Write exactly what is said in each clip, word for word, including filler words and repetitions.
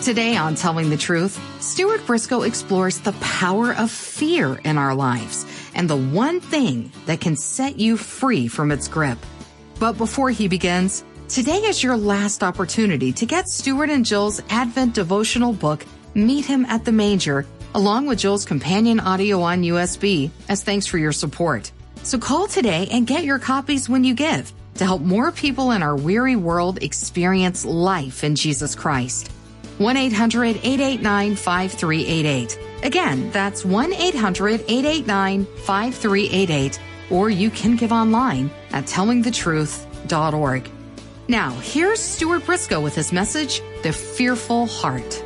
Today on Telling the Truth, Stuart Briscoe explores the power of fear in our lives and the one thing that can set you free from its grip. But before he begins, today is your last opportunity to get Stuart and Jill's Advent devotional book, Meet Him at the Manger, along with Jill's companion audio on U S B, as thanks for your support. So call today and get your copies when you give to help more people in our weary world experience life in Jesus Christ. one eight hundred eight eight nine five three eight eight. Again, that's one eight hundred eight eight nine five three eight eight, or you can give online at telling the truth dot org. Now, here's Stuart Briscoe with his message, The Fearful Heart.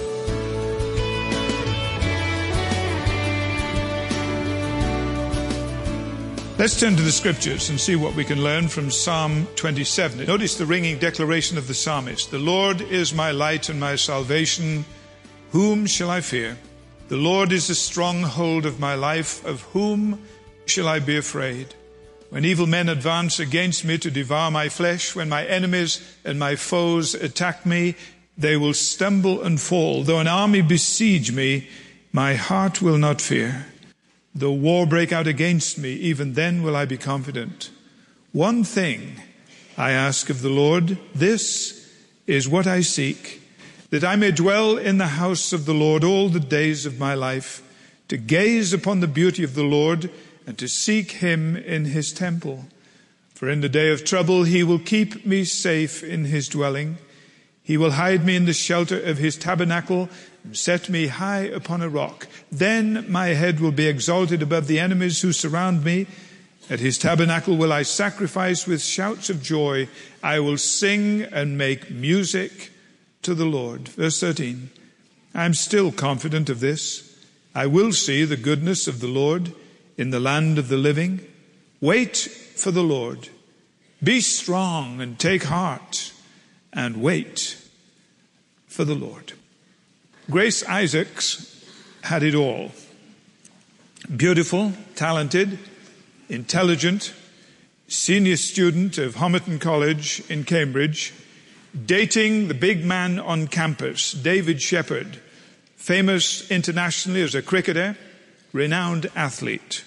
Let's turn to the scriptures and see what we can learn from Psalm twenty-seven. Notice the ringing declaration of the psalmist. The Lord is my light and my salvation. Whom shall I fear? The Lord is the stronghold of my life. Of whom shall I be afraid? When evil men advance against me to devour my flesh, when my enemies and my foes attack me, they will stumble and fall. Though an army besiege me, my heart will not fear. Though war break out against me, even then will I be confident. One thing I ask of the Lord, this is what I seek, that I may dwell in the house of the Lord all the days of my life, to gaze upon the beauty of the Lord and to seek him in his temple. For in the day of trouble he will keep me safe in his dwelling. He will hide me in the shelter of his tabernacle and set me high upon a rock. Then my head will be exalted above the enemies who surround me. At his tabernacle will I sacrifice with shouts of joy. I will sing and make music to the Lord. Verse thirteen. I am still confident of this. I will see the goodness of the Lord in the land of the living. Wait for the Lord. Be strong and take heart and wait for the Lord. Grace Isaacs had it all. Beautiful, talented, intelligent, senior student of Homerton College in Cambridge, dating the big man on campus, David Shepherd, famous internationally as a cricketer, renowned athlete.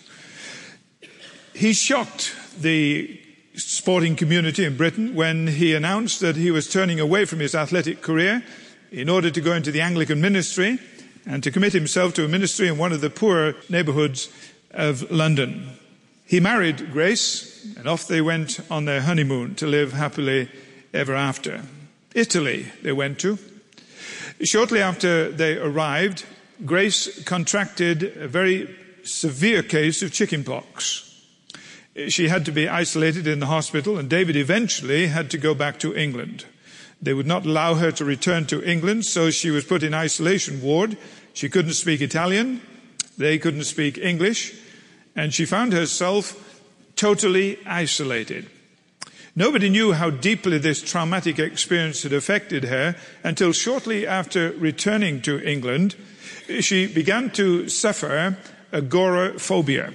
He shocked the sporting community in Britain when he announced that he was turning away from his athletic career in order to go into the Anglican ministry and to commit himself to a ministry in one of the poorer neighborhoods of London. He married Grace, and off they went on their honeymoon to live happily ever after. Italy they went to. Shortly after they arrived, Grace contracted a very severe case of chickenpox. She had to be isolated in the hospital, and David eventually had to go back to England. They would not allow her to return to England, so she was put in isolation ward. She couldn't speak Italian. They couldn't speak English. And she found herself totally isolated. Nobody knew how deeply this traumatic experience had affected her until shortly after returning to England, she began to suffer agoraphobia.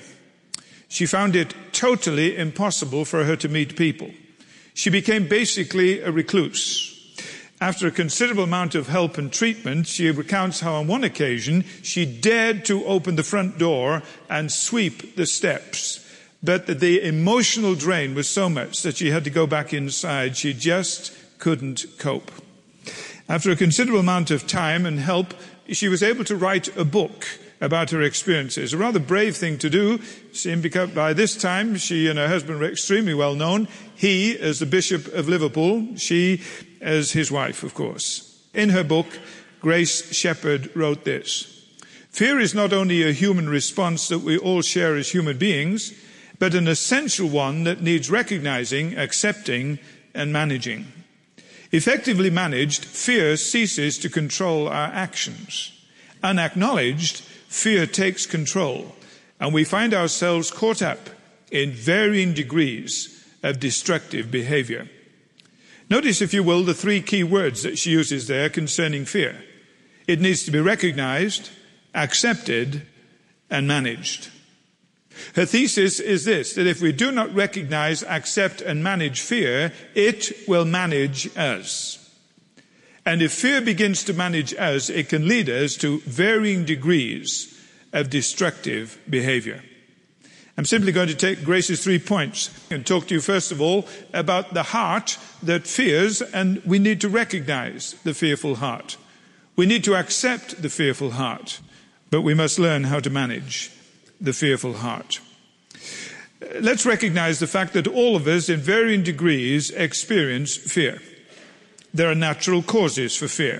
She found it totally impossible for her to meet people. She became basically a recluse. After a considerable amount of help and treatment, she recounts how on one occasion she dared to open the front door and sweep the steps. But the emotional drain was so much that she had to go back inside. She just couldn't cope. After a considerable amount of time and help, she was able to write a book about her experiences. A rather brave thing to do, because by this time she and her husband were extremely well known. He as the Bishop of Liverpool, she as his wife, of course. In her book, Grace Shepherd wrote this: fear is not only a human response that we all share as human beings, but an essential one that needs recognizing, accepting, and managing. Effectively managed, fear ceases to control our actions. Unacknowledged, fear takes control, and we find ourselves caught up in varying degrees of destructive behavior. Notice, if you will, the three key words that she uses there concerning fear. It needs to be recognized, accepted, and managed. Her thesis is this, that if we do not recognize, accept, and manage fear, it will manage us. And if fear begins to manage us, it can lead us to varying degrees of destructive behavior. I'm simply going to take Grace's three points and talk to you first of all about the heart that fears, and we need to recognize the fearful heart. We need to accept the fearful heart, but we must learn how to manage the fearful heart. Let's recognize the fact that all of us in varying degrees experience fear. There are natural causes for fear.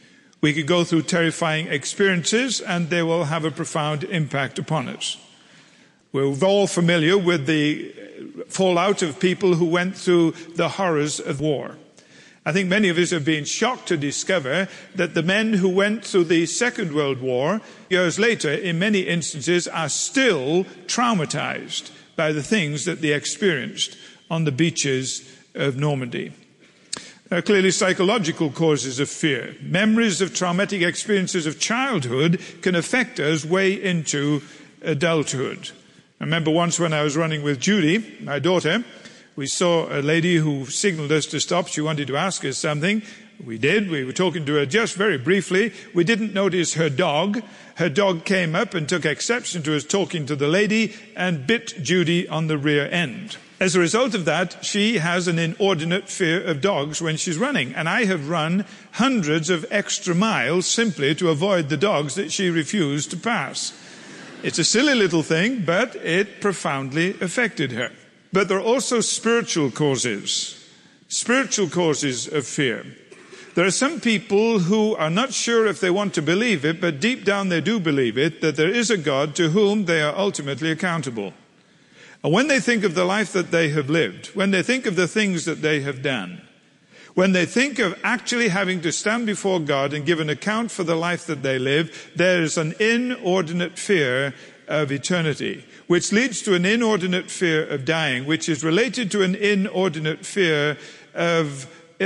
We could go through terrifying experiences and they will have a profound impact upon us. We're all familiar with the fallout of people who went through the horrors of war. I think many of us have been shocked to discover that the men who went through the Second World War, years later, in many instances, are still traumatized by the things that they experienced on the beaches of Normandy. There are clearly psychological causes of fear. Memories of traumatic experiences of childhood can affect us way into adulthood. I remember once when I was running with Judy, my daughter, we saw a lady who signaled us to stop. She wanted to ask us something. We did. We were talking to her just very briefly. We didn't notice her dog. Her dog came up and took exception to us talking to the lady and bit Judy on the rear end. As a result of that, she has an inordinate fear of dogs when she's running. And I have run hundreds of extra miles simply to avoid the dogs that she refused to pass. It's a silly little thing, but it profoundly affected her. But there are also spiritual causes, spiritual causes of fear. There are some people who are not sure if they want to believe it, but deep down they do believe it, that there is a God to whom they are ultimately accountable. And when they think of the life that they have lived, when they think of the things that they have done, when they think of actually having to stand before God and give an account for the life that they live, there is an inordinate fear of eternity, which leads to an inordinate fear of dying, which is related to an inordinate fear of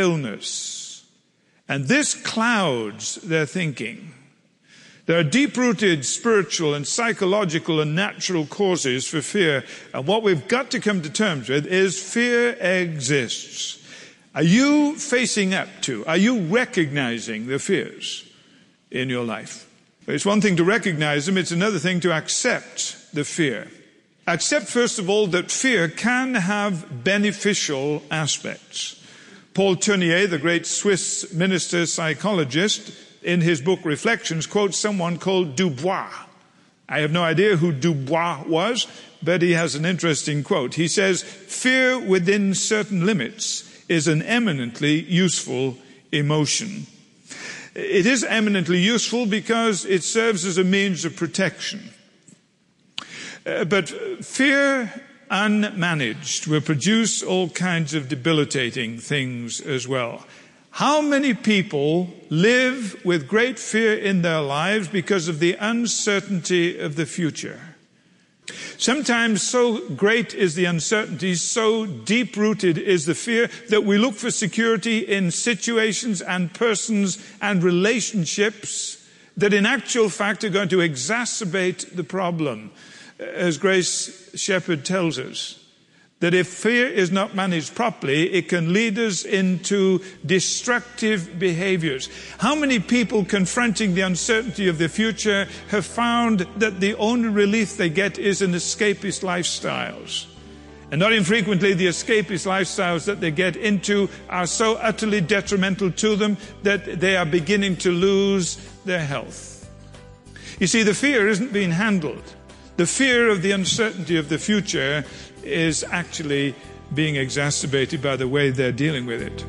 illness. And this clouds their thinking. There are deep-rooted spiritual and psychological and natural causes for fear. And what we've got to come to terms with is fear exists. Are you facing up to, are you recognizing the fears in your life? It's one thing to recognize them, it's another thing to accept the fear. Accept, first of all, that fear can have beneficial aspects. Paul Tournier, the great Swiss minister psychologist, in his book Reflections, quotes someone called Dubois. I have no idea who Dubois was, but he has an interesting quote. He says, "Fear within certain limits is an eminently useful emotion." It is eminently useful because it serves as a means of protection. Uh, but fear unmanaged will produce all kinds of debilitating things as well. How many people live with great fear in their lives because of the uncertainty of the future? Sometimes so great is the uncertainty, so deep-rooted is the fear that we look for security in situations and persons and relationships that in actual fact are going to exacerbate the problem. As Grace Shepherd tells us, that if fear is not managed properly, it can lead us into destructive behaviors. How many people confronting the uncertainty of the future have found that the only relief they get is in escapist lifestyles? And not infrequently, the escapist lifestyles that they get into are so utterly detrimental to them that they are beginning to lose their health. You see, the fear isn't being handled. The fear of the uncertainty of the future is actually being exacerbated by the way they're dealing with it.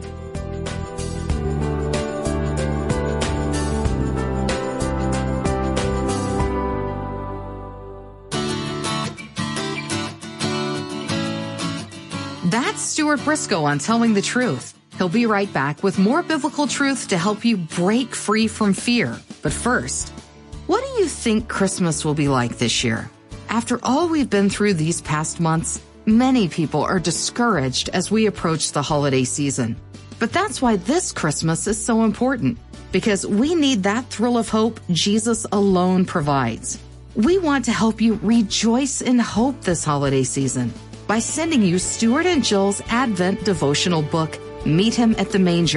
That's Stuart Briscoe on Telling the Truth. He'll be right back with more biblical truth to help you break free from fear. But first, what do you think Christmas will be like this year? After all we've been through these past months, many people are discouraged as we approach the holiday season. But that's why this Christmas is so important, because we need that thrill of hope Jesus alone provides. We want to help you rejoice in hope this holiday season by sending you Stuart and Jill's Advent devotional book, Meet Him at the Manger.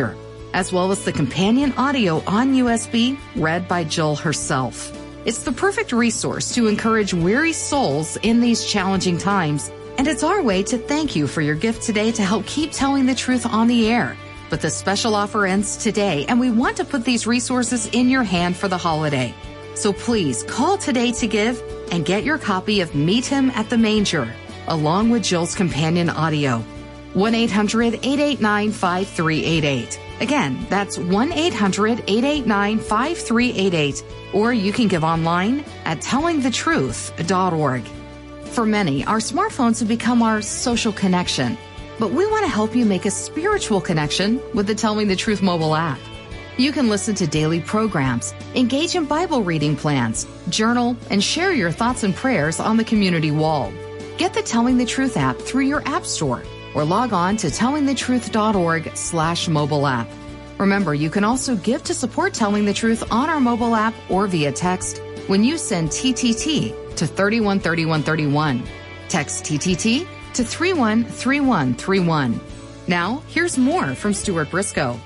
as well as the companion audio on U S B read by Jill herself. It's the perfect resource to encourage weary souls in these challenging times, and it's our way to thank you for your gift today to help keep telling the truth on the air. But the special offer ends today, and we want to put these resources in your hand for the holiday. So please call today to give and get your copy of Meet Him at the Manger, along with Jill's companion audio. one eight hundred eight eight nine five three eight eight. Again, that's one eight hundred eight eight nine five three eight eight, or you can give online at telling the truth dot org. For many, our smartphones have become our social connection, but we want to help you make a spiritual connection with the Telling the Truth mobile app. You can listen to daily programs, engage in Bible reading plans, journal, and share your thoughts and prayers on the community wall. Get the Telling the Truth app through your app store or log on to telling the truth dot org slash mobile app. Remember, you can also give to support Telling the Truth on our mobile app or via text when you send T T T to three one three one three one. Text T T T to three one three one three one. Now, here's more from Stuart Briscoe.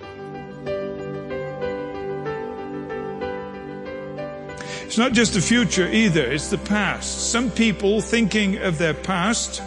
It's not just the future either, it's the past. Some people, thinking of their past,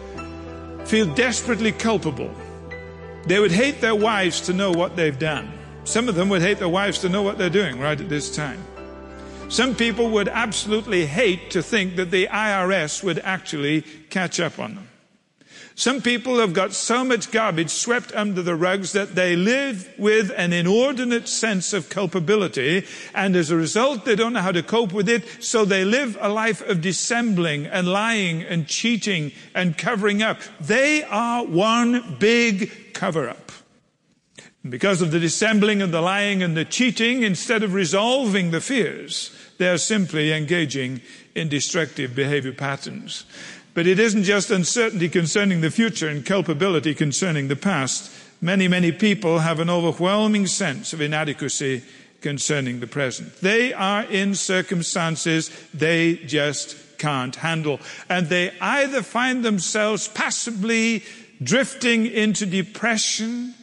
feel desperately culpable. They would hate their wives to know what they've done. Some of them would hate their wives to know what they're doing right at this time. Some people would absolutely hate to think that the I R S would actually catch up on them. Some people have got so much garbage swept under the rugs that they live with an inordinate sense of culpability, and as a result they don't know how to cope with it, so they live a life of dissembling and lying and cheating and covering up. They are one big cover-up. And because of the dissembling and the lying and the cheating, instead of resolving the fears, they are simply engaging in destructive behavior patterns. But it isn't just uncertainty concerning the future and culpability concerning the past. Many, many people have an overwhelming sense of inadequacy concerning the present. They are in circumstances they just can't handle. And they either find themselves passively drifting into depression,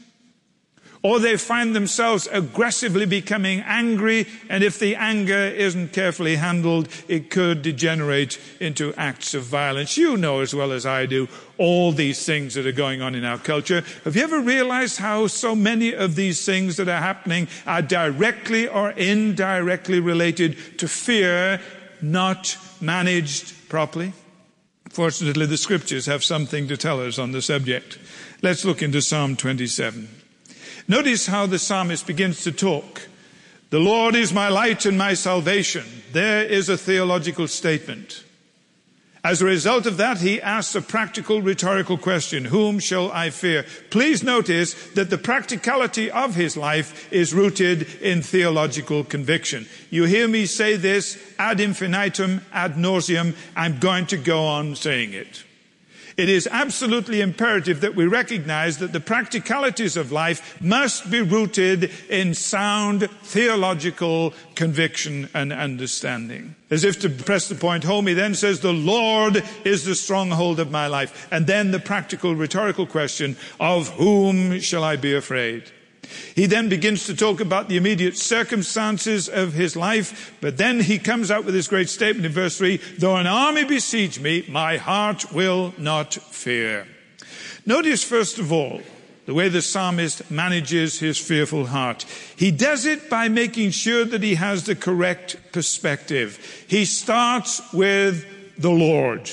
or they find themselves aggressively becoming angry, and if the anger isn't carefully handled, it could degenerate into acts of violence. You know as well as I do all these things that are going on in our culture. Have you ever realized how so many of these things that are happening are directly or indirectly related to fear not managed properly? Fortunately, the scriptures have something to tell us on the subject. Let's look into Psalm twenty-seven. Notice how the psalmist begins to talk. The Lord is my light and my salvation. There is a theological statement. As a result of that, he asks a practical rhetorical question. Whom shall I fear? Please notice that the practicality of his life is rooted in theological conviction. You hear me say this ad infinitum, ad nauseum. I'm going to go on saying it. It is absolutely imperative that we recognize that the practicalities of life must be rooted in sound theological conviction and understanding. As if to press the point home, he then says, the Lord is the stronghold of my life. And then the practical rhetorical question, of whom shall I be afraid? He then begins to talk about the immediate circumstances of his life, but then he comes out with this great statement in verse three, though an army besiege me, my heart will not fear. Notice, first of all, the way the psalmist manages his fearful heart. He does it by making sure that he has the correct perspective. He starts with the Lord.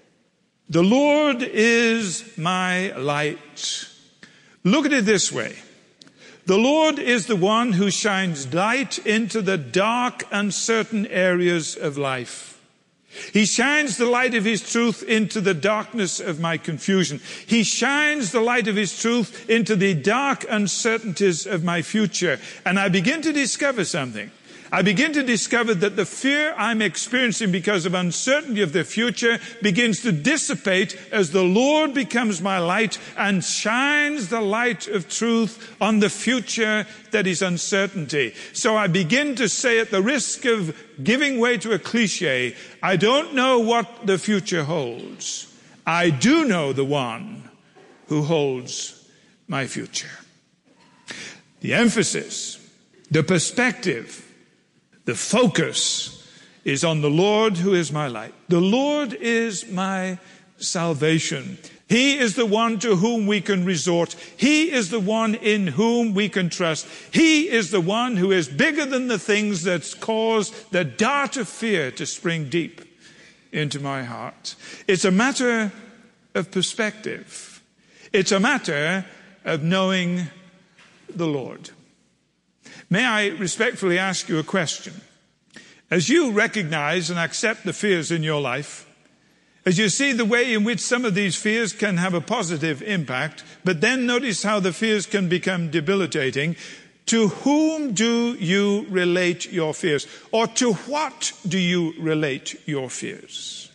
The Lord is my light. Look at it this way. The Lord is the one who shines light into the dark, uncertain areas of life. He shines the light of his truth into the darkness of my confusion. He shines the light of his truth into the dark uncertainties of my future. And I begin to discover something. I begin to discover that the fear I'm experiencing because of uncertainty of the future begins to dissipate as the Lord becomes my light and shines the light of truth on the future that is uncertainty. So I begin to say, at the risk of giving way to a cliche, I don't know what the future holds. I do know the one who holds my future. The emphasis, the perspective, the focus is on the Lord who is my light. The Lord is my salvation. He is the one to whom we can resort. He is the one in whom we can trust. He is the one who is bigger than the things that cause the dart of fear to spring deep into my heart. It's a matter of perspective. It's a matter of knowing the Lord. May I respectfully ask you a question? As you recognize and accept the fears in your life, as you see the way in which some of these fears can have a positive impact, but then notice how the fears can become debilitating, to whom do you relate your fears? Or to what do you relate your fears?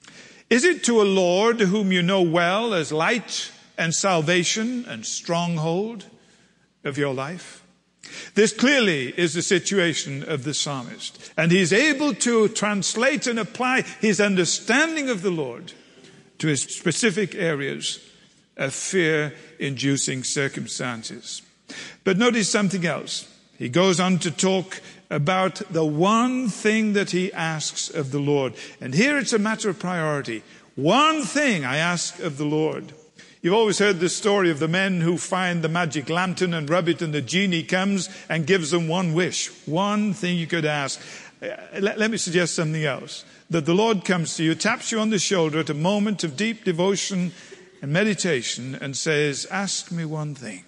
Is it to a Lord whom you know well as light and salvation and stronghold of your life? This clearly is the situation of the psalmist. And he's able to translate and apply his understanding of the Lord to his specific areas of fear-inducing circumstances. But notice something else. He goes on to talk about the one thing that he asks of the Lord. And here it's a matter of priority. One thing I ask of the Lord. You've always heard the story of the men who find the magic lantern and rub it, and the genie comes and gives them one wish. One thing you could ask. Let, let me suggest something else. That the Lord comes to you, taps you on the shoulder at a moment of deep devotion and meditation and says, ask me one thing.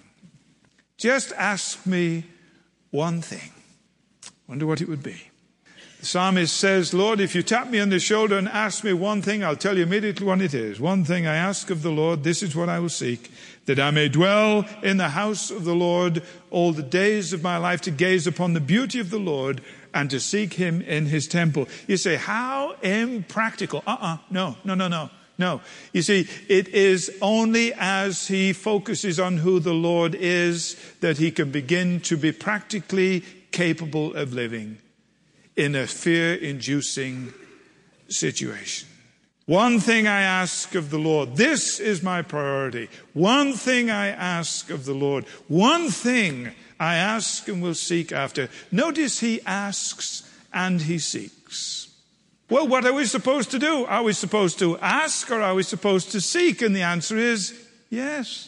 Just ask me one thing. Wonder what it would be. The psalmist says, Lord, if you tap me on the shoulder and ask me one thing, I'll tell you immediately what it is. One thing I ask of the Lord, this is what I will seek, that I may dwell in the house of the Lord all the days of my life, to gaze upon the beauty of the Lord and to seek him in his temple. You say, how impractical. Uh-uh, no, no, no, no, no. You see, it is only as he focuses on who the Lord is that he can begin to be practically capable of living in a fear-inducing situation. One thing I ask of the Lord. This is my priority. One thing I ask of the Lord. One thing I ask and will seek after. Notice he asks and he seeks. Well, what are we supposed to do? Are we supposed to ask or are we supposed to seek? And the answer is yes.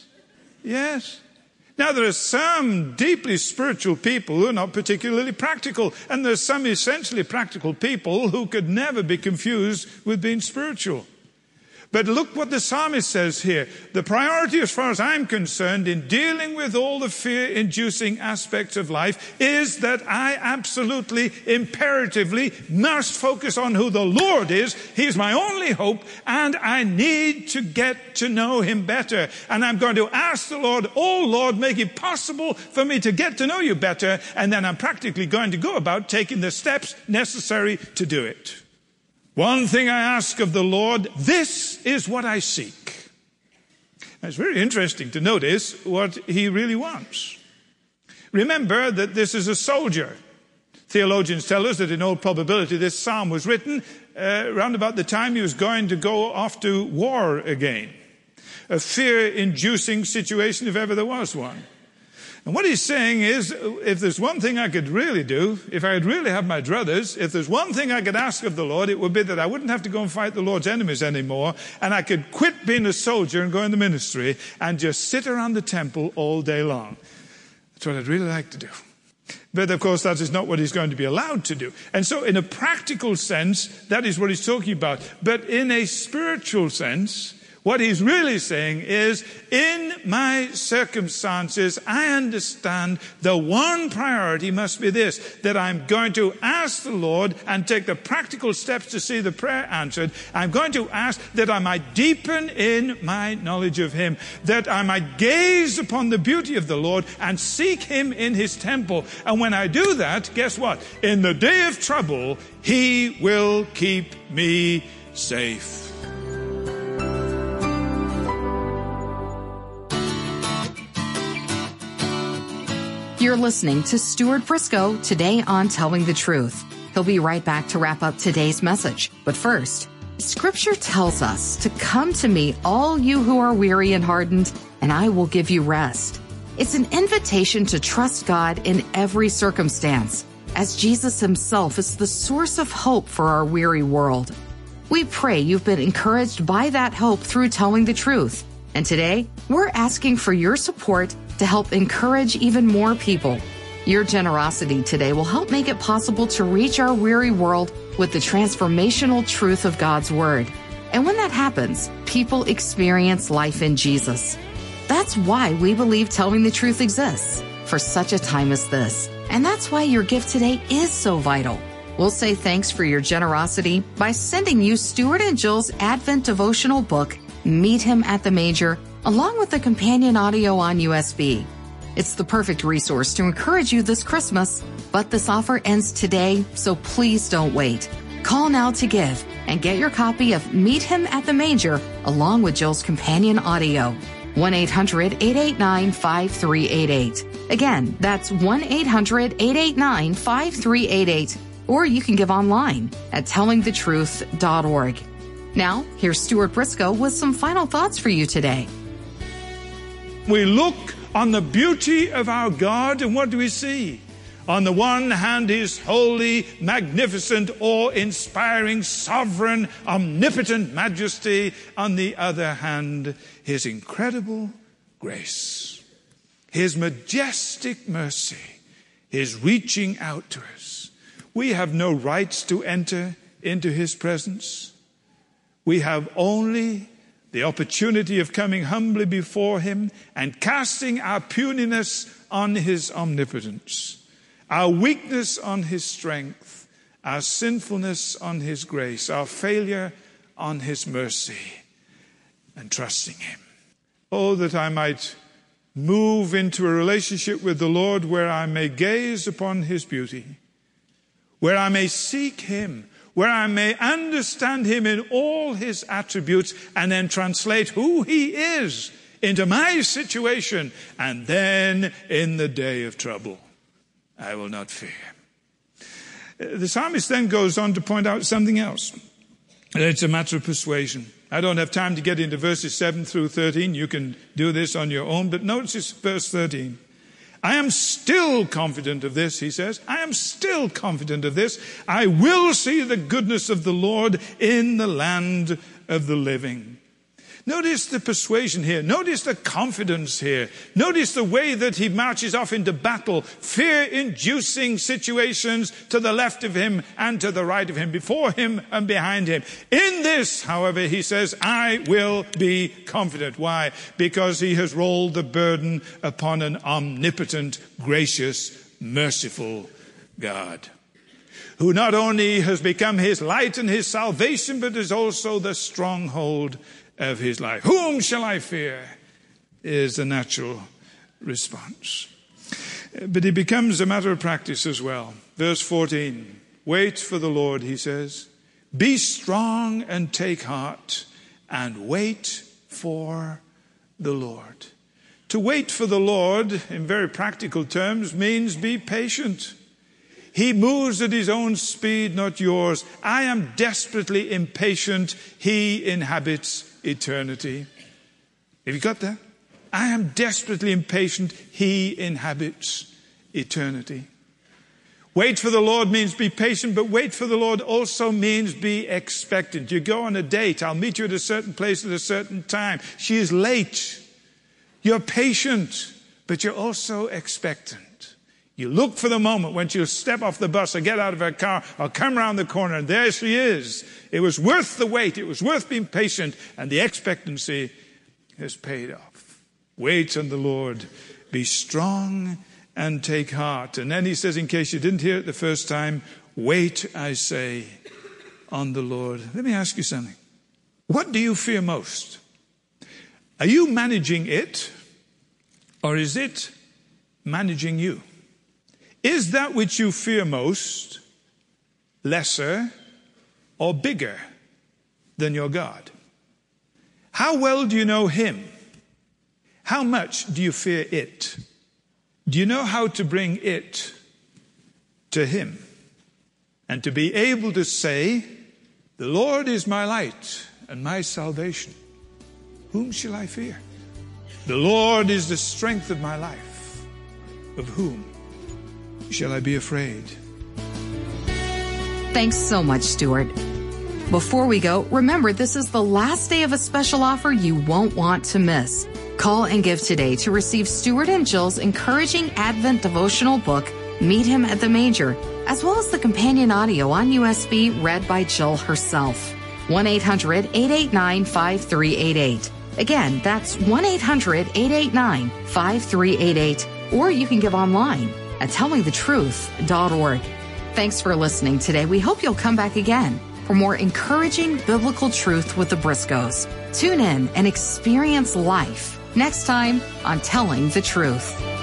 Yes. Now, there are some deeply spiritual people who are not particularly practical, and there's some essentially practical people who could never be confused with being spiritual. But look what the psalmist says here. The priority, as far as I'm concerned, in dealing with all the fear-inducing aspects of life is that I absolutely, imperatively must focus on who the Lord is. He's my only hope, and I need to get to know him better. And I'm going to ask the Lord, oh Lord, make it possible for me to get to know you better. And then I'm practically going to go about taking the steps necessary to do it. One thing I ask of the Lord, this is what I seek. Now, it's very interesting to notice what he really wants. Remember that this is a soldier. Theologians tell us that in all probability this psalm was written uh, around about the time he was going to go off to war again. A fear-inducing situation if ever there was one. And what he's saying is, if there's one thing I could really do, if I could really have my druthers, if there's one thing I could ask of the Lord, it would be that I wouldn't have to go and fight the Lord's enemies anymore, and I could quit being a soldier and go in the ministry and just sit around the temple all day long. That's what I'd really like to do. But of course, that is not what he's going to be allowed to do. And so in a practical sense, that is what he's talking about. But in a spiritual sense, what he's really saying is, in my circumstances, I understand the one priority must be this, that I'm going to ask the Lord and take the practical steps to see the prayer answered. I'm going to ask that I might deepen in my knowledge of him, that I might gaze upon the beauty of the Lord and seek him in his temple. And when I do that, guess what? In the day of trouble, he will keep me safe. You're listening to Stuart Briscoe today on Telling the Truth. He'll be right back to wrap up today's message. But first, Scripture tells us to come to me, all you who are weary and hardened, and I will give you rest. It's an invitation to trust God in every circumstance, as Jesus himself is the source of hope for our weary world. We pray you've been encouraged by that hope through telling the truth. And today, we're asking for your support to help encourage even more people. Your generosity today will help make it possible to reach our weary world with the transformational truth of God's Word. And when that happens, people experience life in Jesus. That's why we believe telling the truth exists for such a time as this. And that's why your gift today is so vital. We'll say thanks for your generosity by sending you Stuart and Jill's Advent devotional book, Meet Him at the Manger, along with the companion audio on U S B. It's the perfect resource to encourage you this Christmas, but this offer ends today, so please don't wait. Call now to give and get your copy of Meet Him at the Manger along with Jill's companion audio. one eight hundred eight eight nine five three eight eight. Again, that's one eight hundred eight eight nine five three eight eight. Or you can give online at telling the truth dot org. Now, here's Stuart Briscoe with some final thoughts for you today. We look on the beauty of our God, and what do we see? On the one hand, His holy, magnificent, awe-inspiring, sovereign, omnipotent majesty. On the other hand, His incredible grace, His majestic mercy, His reaching out to us. We have no rights to enter into His presence. We have only the opportunity of coming humbly before Him and casting our puniness on His omnipotence, our weakness on His strength, our sinfulness on His grace, our failure on His mercy, and trusting Him. Oh, that I might move into a relationship with the Lord where I may gaze upon His beauty, where I may seek Him, where I may understand Him in all His attributes and then translate who He is into my situation. And then in the day of trouble, I will not fear. The psalmist then goes on to point out something else. And it's a matter of persuasion. I don't have time to get into verses seven through thirteen. You can do this on your own. But notice verse thirteen. I am still confident of this, he says. I am still confident of this. I will see the goodness of the Lord in the land of the living. Notice the persuasion here. Notice the confidence here. Notice the way that he marches off into battle, fear-inducing situations to the left of him and to the right of him, before him and behind him. In this, however, he says, I will be confident. Why? Because he has rolled the burden upon an omnipotent, gracious, merciful God, who not only has become his light and his salvation, but is also the stronghold of his life. Whom shall I fear? Is the natural response. But it becomes a matter of practice as well. Verse fourteen. Wait for the Lord, he says. Be strong and take heart, and wait for the Lord. To wait for the Lord, in very practical terms, means be patient. He moves at his own speed, not yours. I am desperately impatient. He inhabits eternity. Have you got that? I am desperately impatient. He inhabits eternity. Wait for the Lord means be patient, but wait for the Lord also means be expectant. You go on a date. I'll meet you at a certain place at a certain time. She is late. You're patient, but you're also expectant. You look for the moment when she'll step off the bus or get out of her car or come around the corner, and there she is. It was worth the wait. It was worth being patient, and the expectancy has paid off. Wait on the Lord. Be strong and take heart. And then he says, in case you didn't hear it the first time, wait, I say, on the Lord. Let me ask you something. What do you fear most? Are you managing it, or is it managing you? Is that which you fear most lesser or bigger than your God? How well do you know Him? How much do you fear it? Do you know how to bring it to Him? And to be able to say, the Lord is my light and my salvation. Whom shall I fear? The Lord is the strength of my life. of whom shall I be afraid? Thanks so much, Stuart. Before we go, remember this is the last day of a special offer you won't want to miss. Call and give today to receive Stuart and Jill's encouraging Advent devotional book, Meet Him at the Manger, as well as the companion audio on U S B read by Jill herself. one eight hundred, eight eight nine, five three eight eight. Again, that's one eight hundred, eight eight nine, five three eight eight. Or you can give online at tell me the truth dot org. Thanks for listening today. We hope you'll come back again for more encouraging biblical truth with the Briscoes. Tune in and experience life next time on Telling the Truth.